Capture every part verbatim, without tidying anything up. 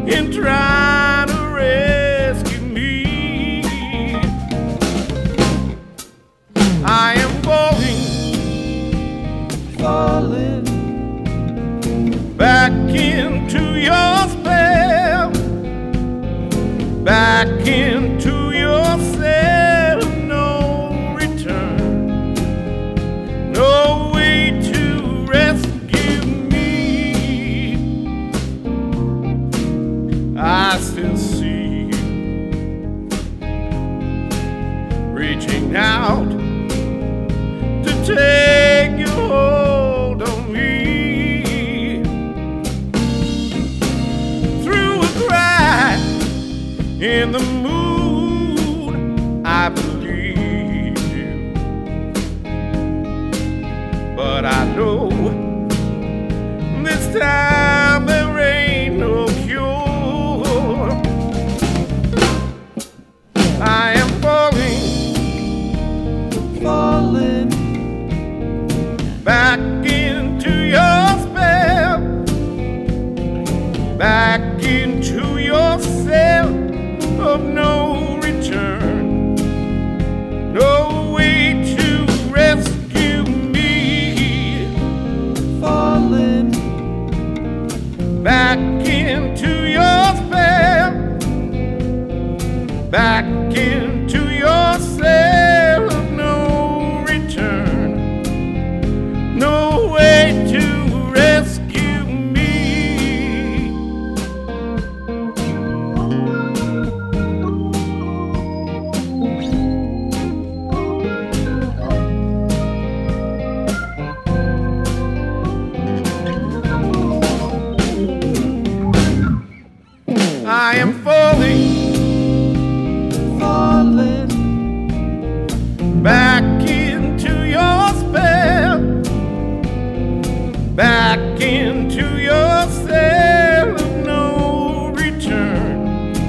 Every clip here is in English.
in trying to rescue me. I am falling, falling back into your spell, back into your cell. No return, no way to rescue me. I still see you reaching out to take your hold on me. Through a crack in the moon, I believe you, but I know this time there ain't no cure. I am falling, falling back into your spell, back into your cell of no return, no way to rescue me. falling Back into your spell, back into your cell of no return, no way to rescue me. I am falling, falling back into your spell, back into your cell of no return,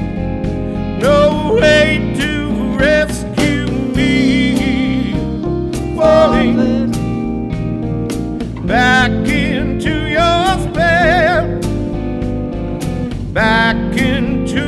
no way to rescue me. Falling falling back into your spell, back into